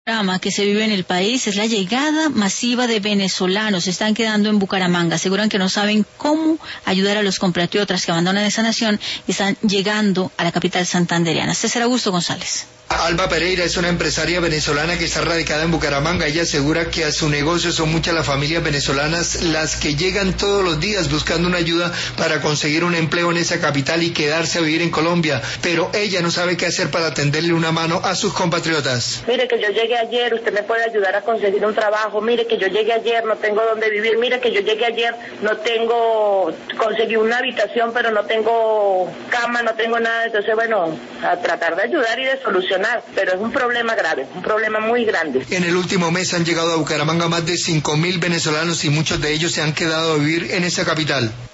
drama que se vive en el país es la llegada masiva de venezolanos. Se están quedando en Bucaramanga. Aseguran que no saben cómo ayudar a los compatriotas que abandonan esa nación y están llegando a la capital santandereana. César Augusto González. Alba Pereira es una empresaria venezolana que está radicada en Bucaramanga. Ella asegura que a su negocio son muchas las familias venezolanas las que llegan todos los días buscando una ayuda para conseguir un empleo en esa capital y quedarse a vivir en Colombia, pero ella no sabe qué hacer para tenderle una mano a sus compatriotas. Mire que yo llegué ayer, usted me puede ayudar a conseguir un trabajo. Mire que yo llegué ayer, no tengo dónde vivir. Mire que yo llegué ayer, conseguí una habitación, pero no tengo cama, no tengo nada. Entonces, bueno, a tratar de ayudar y de solucionar. Pero es un problema grave, un problema muy grande. En el último mes han llegado a Bucaramanga más de 5.000 venezolanos y muchos de ellos se han quedado a vivir en esa capital.